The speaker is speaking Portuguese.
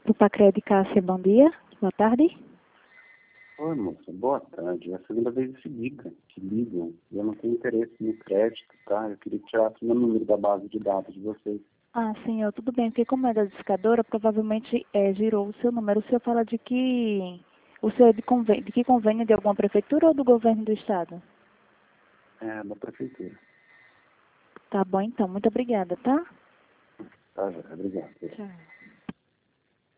do Pacred Cássia, bom dia. Boa tarde. Oi, moça, boa tarde. É a segunda vez seguida que ligam. Eu não tenho interesse no crédito, tá? Eu queria tirar o meu número da base de dados de vocês. Ah, senhor, tudo bem, porque como é da discadora, provavelmente girou o seu número. O senhor fala de que... O senhor é de que convênio, de alguma prefeitura ou do governo do estado? É, da prefeitura. Tá bom, então. Muito obrigada, tá? Tá, já, obrigado. Tchau.